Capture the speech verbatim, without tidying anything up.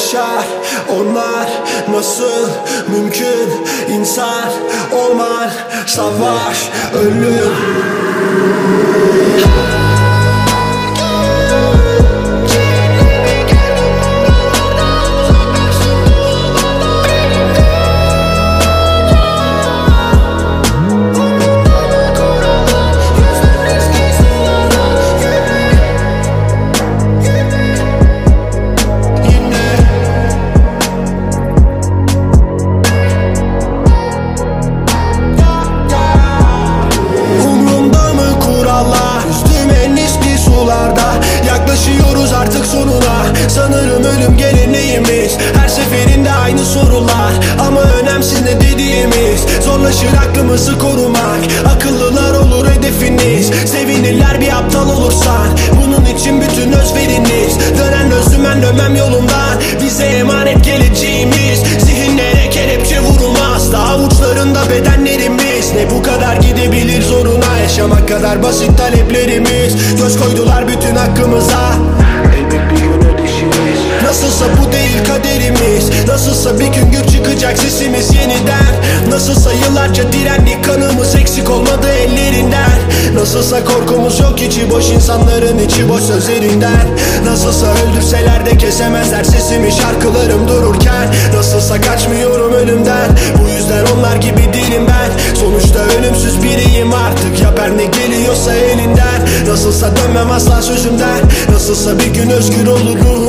yaşar onlar? Nasıl mümkün insan olman? Savaş, ölüm. Yaklaşıyoruz artık sonuna. Sanırım ölüm geleneğimiz. Her seferinde aynı sorular, ama önemsiz ne dediğimiz. Zorlaşır aklımızı korumak. Akıllılar olur hedefiniz. Sevinirler bir aptal olursan. Bunun için bütün özveriniz. Dönen özlümen dönmem yolumdan. Bize emanet geleceğimiz. Zihinlere kelepçe vurulmaz. Daha uçlarında bedenlerimiz. Ne bu kadar gidebilir zoruna. Yaşamak kadar basit taleplerimiz. Göz koydular bütün hakkımıza. Elbet bir gün ödeşiriz. Nasılsa bu değil kaderimiz. Nasılsa bir gün gür çıkacak sesimiz yeniden. Nasılsa yıllarca direndik, kanımız eksik olmadı ellerinden. Nasılsa korkumuz yok, içi boş insanların içi boş sözlerinden. Nasılsa öldürseler de kesemezler sesimi şarkılarım dururken. Nasılsa kaçmıyorum ölümden. Bu yüzden onlar gibi değilim ben. Sonuçta ölümsüz biriyim artık. Yapar ne geliyorsa elinden. Nasılsa dönmem asla sözümden. Nasılsa bir gün özgür olurum.